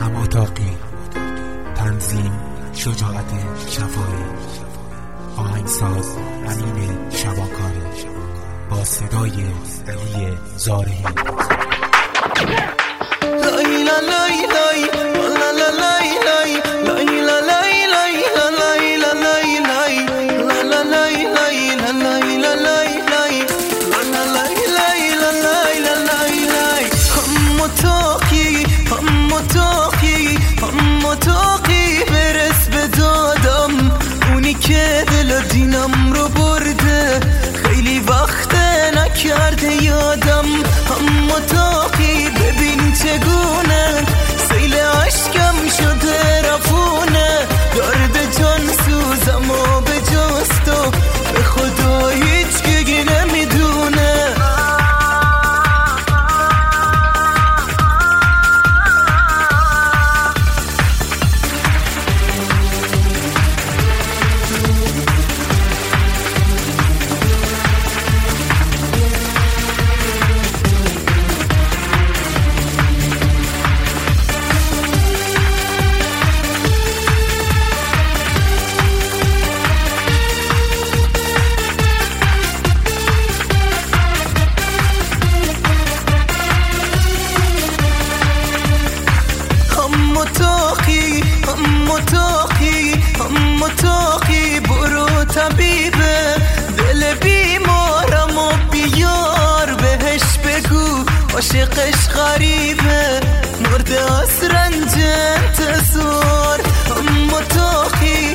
هماتاقی، تنظیم شجاعت شفایی، آهنگساز امین شباکاری با صدای علی زارعی. هماتاقی برس به دادم، اونی که دل دینم رو برده، خیلی وقت نکرده یادم. هماتاقی ببین چگونه سیل عشقم شده رفونه، درد جان سوزم و به جست و به خدا هیچ کی نمیدونه. هماتاقی برو طبیبه دل بیمارم و بیار بهش بگو عاشقش غریبه، مرده از رنج انتظار. هماتاقی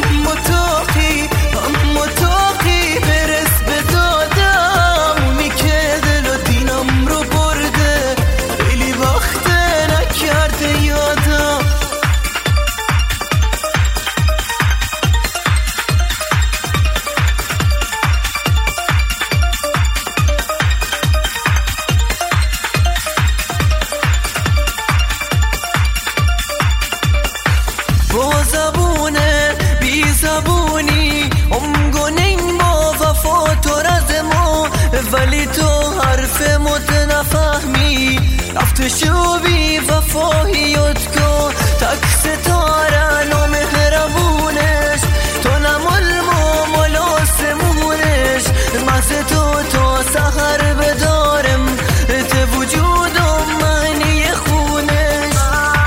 برس به دادم، اونی که دل و دینم رو برده، خیلی وقت نکرده یادم. با زبونه بی زبونی امگونین با وفا تو رزمو، ولی تو حرف مت نفهمی رفت شو بی وفاییت کو. تک ستاره و مهربونش تو نمال مال آسمونش، مزه تو تا سحر بدارم ته وجودم معنی خونش.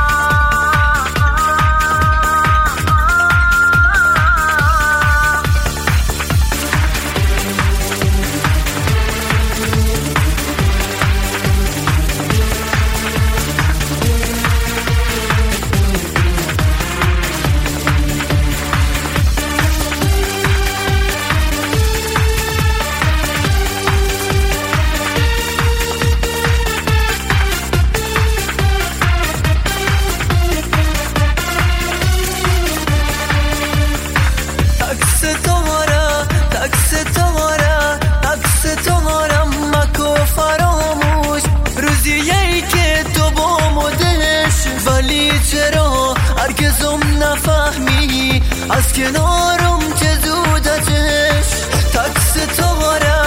چرا هرگزم نفهمی از کنارم که زودتش؟ تک ستاره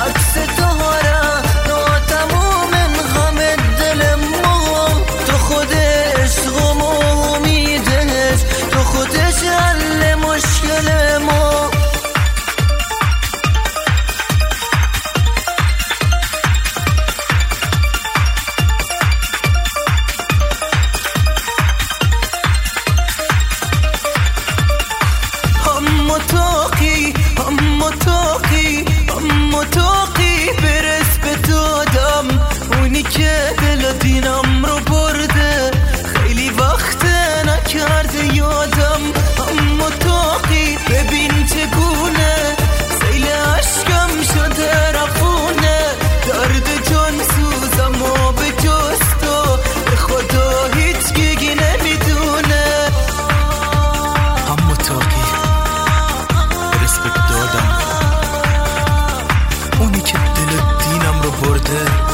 ناتمام غم دل ما، تو خود عشقم و امیدش، تو خودش حل مشکل ما. هماتاقی برس به دادم، اونی که دل دینم رو برده، خیلی وقت نکرده یادم. هماتاقی ببین چگونه سیل عشقم شده رفونه، درد جان سوزم و به جست و به خدا هیچ کی نمیدونه. هماتاقی برس به دادم، اونی که دل دینم رو برده،